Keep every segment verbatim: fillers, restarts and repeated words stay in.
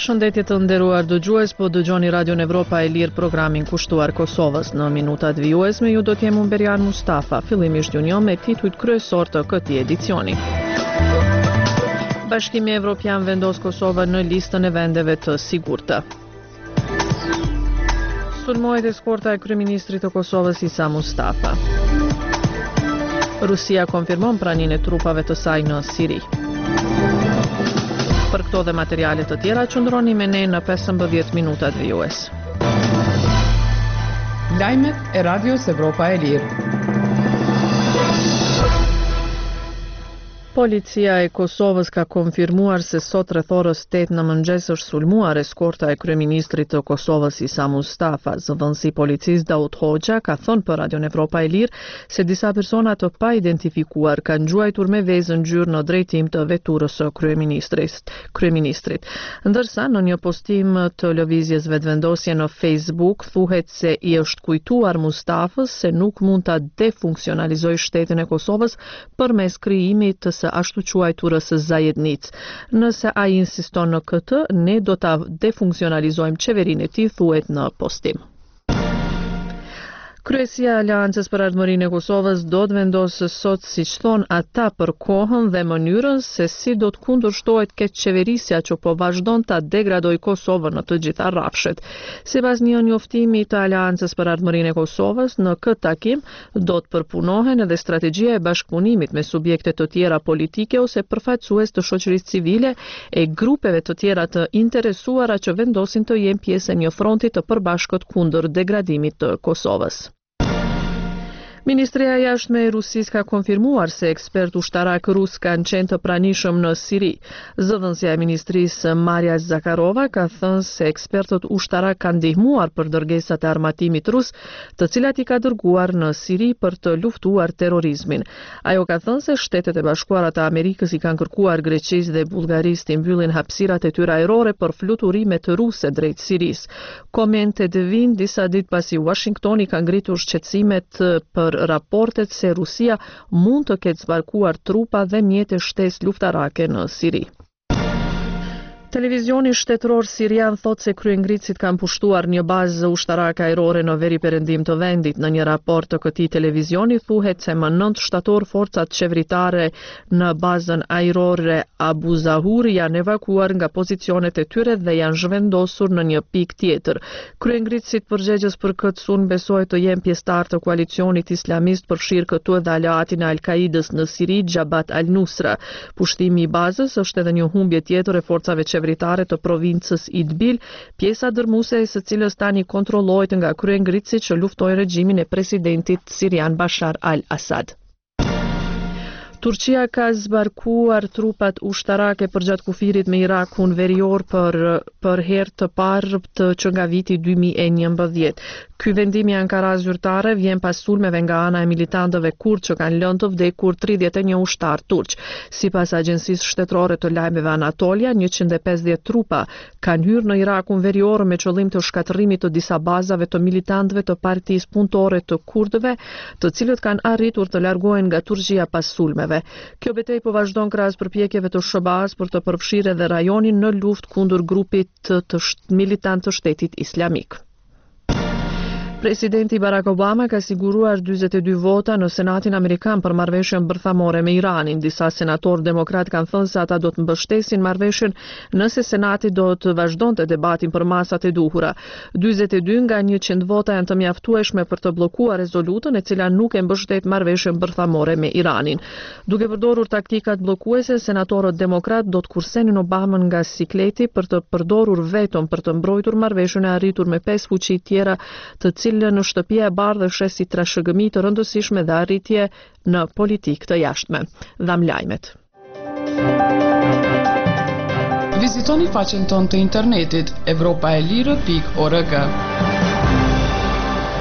Përshëndetje të nderuar dëgjues, po dëgjoni Radion Evropa e Lirë, programin kushtuar Kosovës. Në minutat vijuesme ju do t'jem unë Berian Mustafa, fillimisht ju njoh me titujt kryesor të këtij edicioni. Bashkimi Evropian vendos Kosovën në listën e vendeve të sigurta. Sulmohet eskorta e kryeministrit të Kosovës Isa Mustafa. Rusia konfirmon praninë e trupave të saj në Siri. Për këto dhe materiale të tjera qëndroni me ne në pesëmbëdhjetë minutat vijues. Lajmet e Radios Evropa e Lirë. Policia e Kosovës ka konfirmuar se sot rreth orës tetë në mëngjes është sulmuar eskorta e kryeministrit të Kosovës Isa Mustafa. Zëvendësi i policisë Daud Hoxha ka thënë për Radion Evropa e Lirë se disa persona të pa identifikuar kanë gjuajtur me vezë ngjyrë në drejtim të veturës së kryeministrit. kryeministrit. Ndërsa në një postim të lëvizjes vetvendosje në Facebook thuhet se i është kujtuar Mustafës se nuk mund ta defunksionalizojë shtetin e Kosovës përmes krijimit të së ashtu quajturës së zajednicë. Nëse ai insiston në këtë, ne do ta defunksionalizojmë qeverinë e tij, thuhet në postim. Kryesia e Aleancës për Ardhmërinë e Kosovës do të vendosë sot, siç thon ata, për kohën dhe mënyrën se si do të kundërshtohet keq qeverisja që po vazhdon ta degradojë Kosovën në të gjitha rrafshet. Sipas një njoftimi të Aleancës për Ardhmërinë e Kosovës, në këtë takim do të përpunohen edhe strategjia e bashkëpunimit me subjekte të tjera politike ose përfaqësues të shoqërisë civile e grupeve të tjera të interesuara që vendosin të jenë pjesë e një fronti të përbashkët kundër degradimit të Kosovës. Ministria e Jashtme e Rusisë ka konfirmuar se ekspert ushtarak rus kanë qenë të pranishëm në Siri. Zëvendësja e ministrisë Maria Zakharova ka thënë se ekspertët ushtarak kanë ndihmuar për dërgesat e armatimit rus, të cilat i ka dërguar në Siri për të luftuar terrorizmin. Ajo ka thënë se Shtetet e Bashkuara të Amerikës i kanë kërkuar Greqisë dhe Bullgarisë të mbyllin hapësirat e tyre ajrore për fluturimet ruse drejt Sirisë. Komentet vijnë disa ditë pasi Washingtoni ka ngritur shqetësimet për raportet se Rusia mund të ketë zbarkuar trupa dhe mjete shtesë luftarake në Siri. Televizioni shtetëror sirian thot se kryengritësit kanë pushtuar një bazë ushtarake ajrore në veri perëndim të vendit. Në një raport të këtij televizioni thuhet se më nëntë shtator forcat qeveritare në bazën ajrore Abu Zahur janë evakuar nga pozicionet e tyre dhe janë zhvendosur në një pikë tjetër. Kryengritësit përgjegjës për këtë sulm besohet të jenë pjesëtar të koalicionit islamist përfshirë këtu edhe aleatin e Al-Qaidës në Siri, Jabhat al-Nusra. Pushtimi i bazës është edhe një humbje tjetër e forcave qeveritare të provincës Idbil, pjesa dërmuese e së cilës tani kontrollohet nga kryengritësit që luftojnë regjimin e presidentit sirian Bashar al-Assad. Turqia ka zbarkuar trupat ushtarake përgjatë kufirit me Irakun verior për, për herë të parë të që nga viti dy mijë e njëmbëdhjetë. Ky vendim i Ankara zyrtare vjen pas sulmeve nga ana e militantëve kurd që kanë lënë të vdekur tridhjetë e një ushtar turq. Sipas agjencisë shtetërore të lajmeve Anatolia, njëqind e pesëdhjetë trupa kanë hyrë në Irakun verior me qëllim të shkatërrimit të disa bazave të militantëve të Partisë Punëtore të Kurdëve, të cilët kanë arritur të largohen nga Turqia pas sulmeve. Kjo betejë po vazhdon krahas përpjekjeve të S B A-s për të përfshirë edhe rajonin në luftë kundër grupit të, të militant të Shtetit Islamik. Presidenti Barack Obama ka siguruar dyzet e dy vota në Senatin Amerikan për marrëveshjen bërthamore me Iranin. Disa senatorë demokrat kanë thënë se ata do të mbështesin marrëveshjen nëse Senati do të vazhdonte debatin për masat e duhura. dyzet e dy nga njëqind vota janë të mjaftueshme për të bllokuar rezolutën e cila nuk e mbështet marrëveshjen bërthamore me Iranin. Duke përdorur taktikat bllokuese, senatorët demokrat do të kursenin Obamën nga sikleti për të përdorur veton për të mbrojtur marrëveshjen e arritur me pesë fuqi tjera, të cilë në shtëpia e bardhë shes si trashëgëmi të rëndësishme dhe arritje në politikë të jashtme. Dham lajmet. Vizitoni faqen tonë të internetit evropaelire pikë org.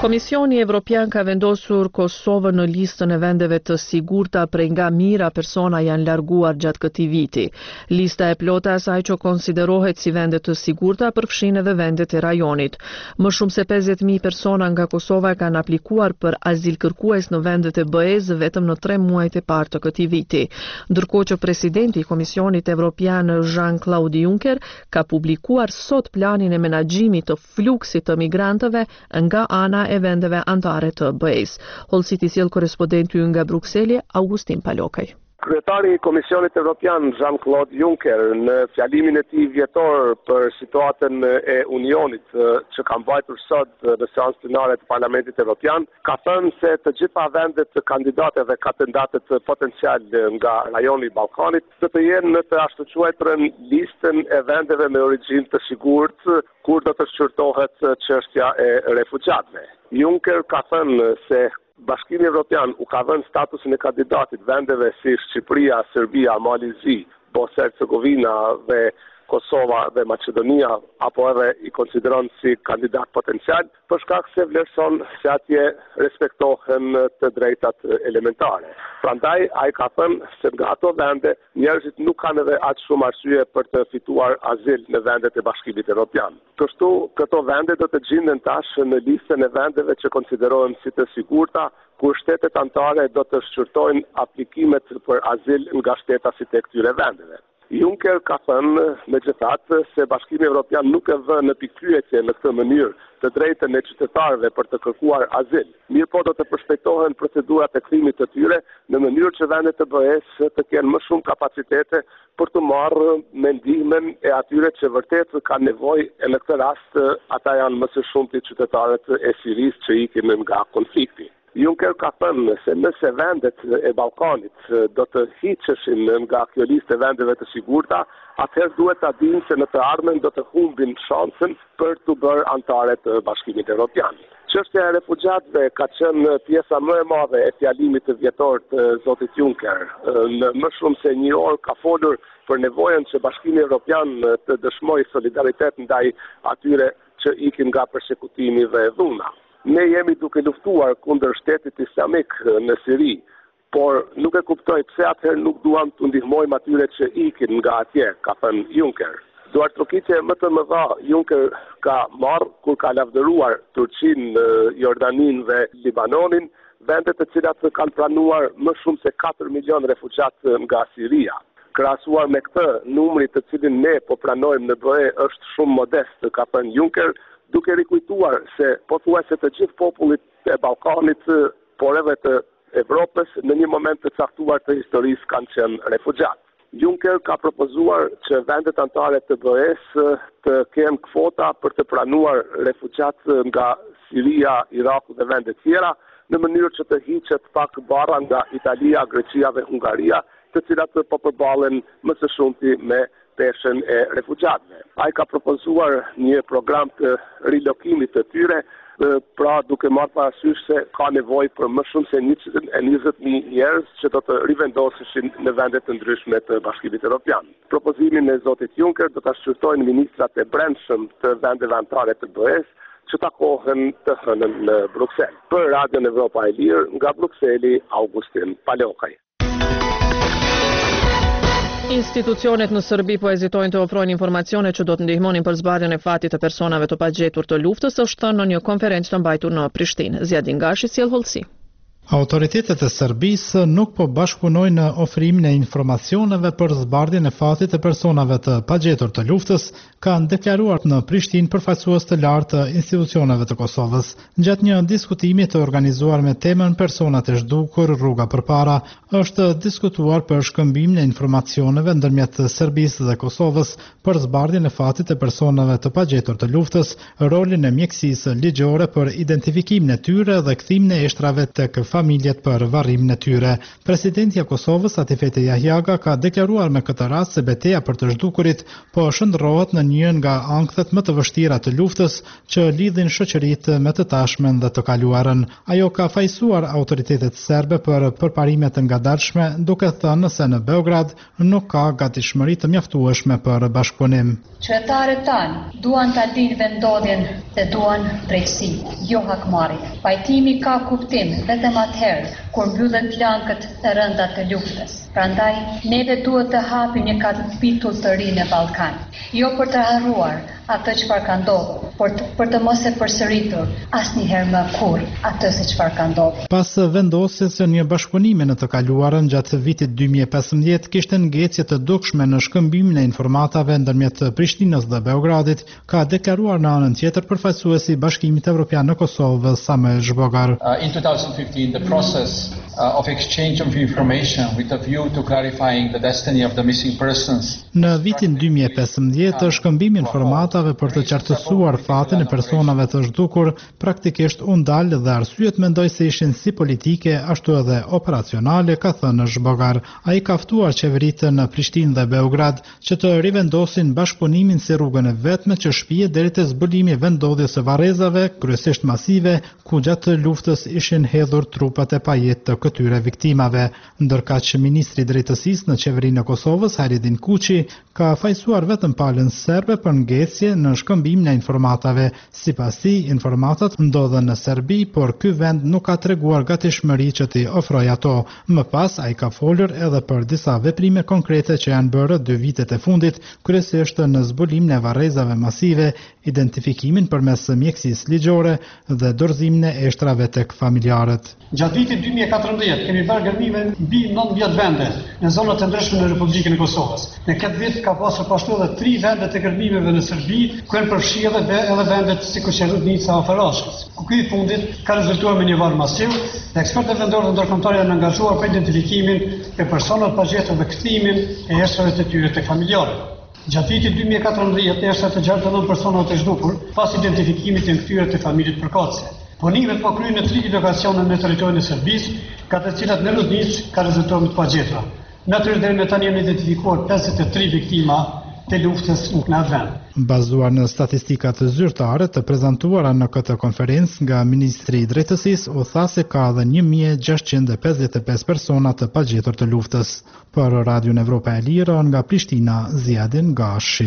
Komisioni Evropian ka vendosur Kosovën në listën e vendeve të sigurta prej nga mijëra persona janë larguar gjatë këtij viti. Lista e plotë e asaj që konsiderohet si vende të sigurta përfshin edhe vendet e rajonit. Më shumë se pesëdhjetë mijë persona nga Kosova kanë aplikuar për azil kërkues në vendet e B E-s vetëm në tre muajt e parë të këtij viti. Ndërkohë që presidenti i Komisionit Evropian Jean-Claude Juncker ka publikuar sot planin e menaxhimit të fluksit të migrantëve nga ana e vendeve antare të B E-s. Hollësit i sjell korrespondenti ynë nga Brukseli, Augustin Palokaj. Kryetari i Komisionit Evropian Jean-Claude Juncker në fjalimin e tij vjetor për situatën e Unionit që ka mbajtur sot në seancën plenare të Parlamentit Evropian, ka thënë se të gjitha vendet kandidate dhe kandidatët potencial nga rajoni i Ballkanit do të jenë në të ashtuquajturën listën e vendeve me origjinë të sigurt kur do të shqyrtohet çështja e refugjatëve. Juncker ka thënë se Bashkimi Evropian u ka dhënë statusin e kandidatit vendeve si Shqipëria, Serbia, Malizi, Bosnia-Hercegovina dhe Kosova dhe Maqedonia, apo edhe i konsideron si kandidat potencial, për shkak se vlerëson se atje respektohen të drejtat elementare. Prandaj ai ka thënë se nga ato vende njerëzit nuk kanë edhe aq shumë arsye për të fituar azil në vendet e Bashkimit Evropian. Kështu këto vende do të gjenden tash në listën e vendeve që konsiderohen si të sigurta, kur shtetet anëtare do të shqyrtojnë aplikimet për azil nga shtetasit e këtyre vendeve. Juncker ka thënë megjithatë se Bashkimi Evropian nuk e vë në pikpyetje në këtë mënyrë të drejtën e qytetarëve për të kërkuar azil. Mirë po do të përshpejtohen procedurat e kthimit të tyre në mënyrë që vendet e B E-s të kenë më shumë kapacitete për të marrë me ndihmën e atyre që vërtet kanë nevojë, e në këtë rast ata janë më së shumti qytetarët e Sirisë që ikin nga konflikti. Juncker ka thënë se nëse vendet e Ballkanit do të hiqeshin nga kjo listë e vendeve të sigurta, atëherë duhet ta dinë se në të ardhmen do të humbin shansën për të bërë anëtare të Bashkimit Evropian. Çështja e refugjatëve ka qenë pjesa më e madhe e fjalimit të vjetor të zotit Juncker. Në më shumë se një orë ka folur për nevojën që Bashkimi Evropian të dëshmojë solidaritet ndaj atyre që ikin nga përsekutimi dhe dhuna. Ne jemi duke luftuar kundër shtetit islamik në Siri, por nuk e kuptoj pse atëherë nuk duam të ndihmojmë atyre që ikin nga atje, ka thënë Juncker. Duartrokitje më të mëdha Juncker ka marrë kur ka lavdëruar Turqinë, Jordaninë dhe Libanonin, vende të cilat kanë pranuar më shumë se katër milion refugjat nga Siria. Krahasuar me këtë, numri të cilin ne po pranojmë në B E është shumë modest, ka thënë Juncker, duke rikujtuar se pothuajse të gjithë popullit e Ballkanit, por edhe të Evropës, në një moment të caktuar të historisë kanë qenë refugjat. Juncker ka propozuar që vendet anëtare të B E-s të kenë kvota për të pranuar refugjat nga Siria, Iraku dhe vende tjera, në mënyrë që të hiqet pak barra nga Italia, Greqia dhe Hungaria, të cilat po përballen më së shumti me peshën e refugjatëve. Ai ka propozuar një program të rilokimit të tyre, pra duke marrë parasysh se ka nevojë për më shumë se njëqind e njëzet mijë njerëz që do të rivendoseshin në vende të ndryshme të Bashkimit Evropian. Propozimin e zotit Juncker do ta shqyrtojnë ministrat e brendshëm të vendeve anëtare të B E-s që takohen të hënën në Bruksel. Për Radion Evropa e Lirë, nga Brukseli, Augustin Palokaj. Institucionet në Serbi po hezitojnë të ofrojnë informacione që do të ndihmonin për zbardhjen e fatit të personave të pagjetur të luftës, është thënë në një konferencë të mbajtur në Prishtinë. Zjadin Gashi sjell hollësi. Autoritetet e Serbisë nuk po bashkëpunojnë në ofrimin e informacioneve për zbardhjen e fatit të personave të pagjetur të luftës, kanë deklaruar në Prishtinë përfaqësues të lartë të institucioneve të Kosovës. Gjatë një diskutimi të organizuar me temën personat e zhdukur rruga përpara, është diskutuar për shkëmbimin e informacioneve ndërmjet Serbisë dhe Kosovës për zbardhjen e fatit të personave të pagjetur të luftës, rolin e mjekësisë ligjore për identifikimin e tyre dhe kthimin e eshtrave tek familjet për varrimin e tyre. Presidenti i Kosovës, Atifete Jahjaga, ka deklaruar me këtë rast se betejë për të zhdukurit po shndërrohet në një nga ankthet më të vështira të luftës që lidhin shoqëritë me të tashmen dhe të kaluarën. Ajo ka fajsuar autoritetet serbe për përparime të ngadalshme, duke thënë se në Beograd nuk ka gatishmëri të mjaftueshme për bashkëpunim. Qytetarët tanë duan ta dinë vendodhjen dhe duan drejtësi, jo hakmarrje. Pajtimi ka kuptim vetëm atëherë kur mbyllen plankët e rënda të luftës. Prandaj, neve duhet të hapim një kapitull të ri në Ballkan, jo për të harruar atë çfarë ka ndodhur, por të, për të mos e përsëritur asnjëherë më kurrë atë se çfarë ka ndodhur. Pas vendosjes së një bashkëpunimi në të kaluarën gjatë vitit dy mijë e pesëmbëdhjetë, kishte ngecje të dukshme në shkëmbimin e informatave ndërmjet Prishtinës dhe Beogradit, ka deklaruar në anën tjetër përfaqësuesi i Bashkimit Evropian në Kosovë, Samuel Zhbogar. Uh, in twenty fifteen, the process uh, of exchange of information with a view to clarifying the destiny of the missing persons. Në vitin dy mijë e pesëmbëdhjetë, shkëmbimi informatave për të qartësuar fatin e personave të zhdukur praktikisht u ndal dhe arsyet mendoj se ishin si politike ashtu edhe operacionale, ka thënë Zhbogar. Ai ka ftuar qeveritë në Prishtinë dhe Beograd që të rivendosin bashkëpunimin si rrugën e vetme që shpije deri te zbulimi i vendodhjes së varrezave, kryesisht masive, ku gjatë luftës ishin hedhur trupat e pajet të këtyre viktimave. Ndërkaq ministri i drejtësisë në qeverinë e Kosovës, Haridin Kuçi, ka fajsuar vetëm palën serbe për ngecje në shkëmbimin e informatave. Sipas tij, informatat ndodhen në Serbi, por ky vend nuk ka treguar gatishmëri që t'i ofrojë ato. Më pas, ai ka folur edhe për disa veprime konkrete që janë bërë dy vitet e fundit, kryesisht në zbulimin e varrezave masive, identifikimin përmes mjekësisë ligjore dhe dorëzimin e eshtrave tek familjarët. Gjatë vitit dy mijë e katërmbëdhjetë kemi bërë gërmime mbi nëntëdhjetë vende në zonat e ndryshme në Republikën e Kosovës. Në këtë vit ka pasur pashtu edhe tri vende të gërmimeve në Serbi, ku janë përfshirë edhe vendet sikur që Rudnica o Ferrashkës. Ku ky i fundit ka rezultuar me një varr masiv dhe ekspertët vendorë dhe ndërkombëtarë janë angazhuar për identifikimin e personave pa gjetur dhe kthimin e eshtrave të tyre tek familjarët. Gjatë vitit dy mijë e katërmbëdhjetë, eshtrat të gjashtë nëntë personave të zhdukur pas identifikimit të kthyer të familjet përkatëse. Punimet po kryen në tri lokacione në territorin e Serbisë, ka të cilat në Rudnicë ka rezultuar me të pagjetura. Natyrisht deri më tani janë identifikuar pesëdhjetë e tre viktima të luftës në atë vend. Bazuar në statistikat zyrtare të prezantuara në këtë konferencë nga Ministri i Drejtësisë, u tha se ka edhe një mijë gjashtëqind e pesëdhjetë e pesë persona të pagjetur të luftës. Për Radion Evropa e Lirë, nga Prishtina, Ziadin Gashi.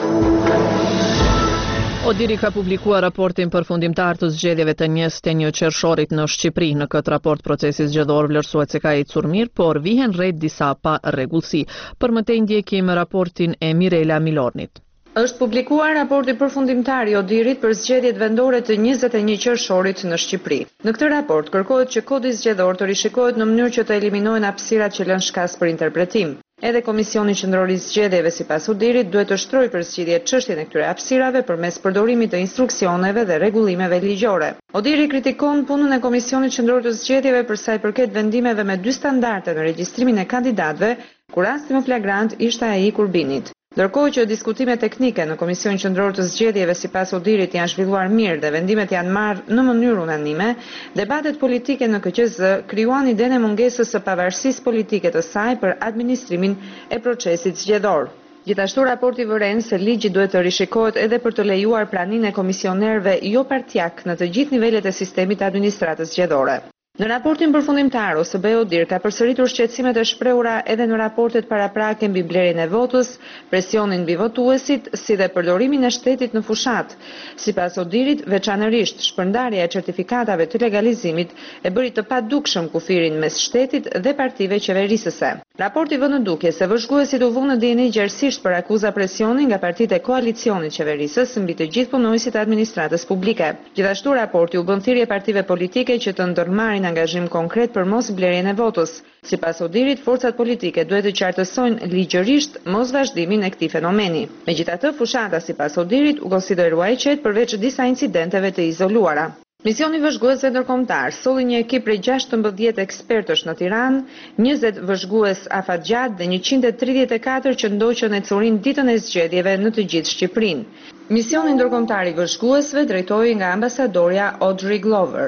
Odiri ka publikuar raportin përfundimtar të zgjedhjeve të njëzet e një qershorit në Shqipëri. Në këtë raport procesi zgjedhor vlerësohet se ka ecur mirë, por vihen rreth disa pa rregullsi. Për më tej ndjekim raportin e Mirela Milornit. Është publikuar raporti përfundimtar i Odirit për zgjedhjet vendore të njëzet e një qershorit në Shqipëri. Në këtë raport kërkohet që kodi zgjedhor të rishikohet në mënyrë që të eliminohen hapësirat që lënë shkas për interpretim. Edhe Komisioni Qendror i Zgjedhjeve sipas Odirit duhet të shtrojë përsëritje çështjen e këtyre hapësirave përmes përdorimit të instruksioneve dhe rregullimeve ligjore. Odiri kritikon punën e Komisionit Qendror të Zgjedhjeve për sa i përket vendimeve me dy standarde në regjistrimin e kandidatëve, ku rasti më flagrant ishte ai i Kurbinit. Ndërkohë që diskutime teknike në Komisionin Qendror të Zgjedhjeve sipas Odirit janë zhvilluar mirë dhe vendimet janë marrë në mënyrë unanime, debatet politike në K Q Z krijuan idenë e mungesës së pavarësisë politike të saj për administrimin e procesit zgjedhor. Gjithashtu raporti vëren se ligji duhet të rishikohet edhe për të lejuar praninë e komisionerëve jo partjak në të gjithë nivelet e sistemit të administratës zgjedhore. Në raportin përfundimtar, O S B Odir ka përsëritur shqetësimet e shprehura edhe në raportet paraprake mbi blerjen e votës, presionin mbi votuesit, si dhe përdorimin e shtetit në fushat. Sipas Odirit, veçanërisht shpërndarja e certifikatave të legalizimit e bëri të padukshëm kufirin mes shtetit dhe partive qeverisëse. Raporti vë në dukje se vëzhguesit u vunë në dieni gjerësisht për akuza presionin nga partitë e koalicionit qeverisës mbi të gjithë punojësit e administratës publike. Gjithashtu raporti u bën thirrje partive politike që të ndërmarrin angazhim konkret për mos blerjen e votës. Sipas Odirit, forcat politike duhet të qartësojnë ligjërisht mos vazhdimin e këtij fenomeni. Megjithatë, fushata sipas Odirit u konsiderua e qetë përveç disa incidenteve të izoluara. Misioni vëzhguesve ndërkombëtar solli një ekip prej gjashtëmbëdhjetë ekspertësh në Tiranë, njëzet vëzhgues afatgjat dhe njëqind e tridhjetë e katër që ndoqën e curin ditën e zgjedhjeve në të gjithë Shqipërinë. Misioni ndërkombëtar i vëzhguesve drejtohej nga ambasadorja Audrey Glover.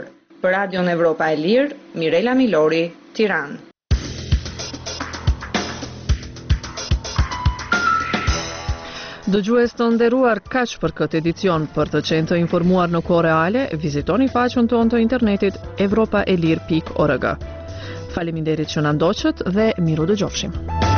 Për Radion Evropa e Lirë, Mirela Milori, Tiranë. Dëgjues të nderuar, kaq për këtë edicion. Për të qenë të informuar në kohë reale, vizitoni faqen tonë të internetit evropaelir pikë org. Faleminderit që na ndoqët dhe miru dëgjofshim.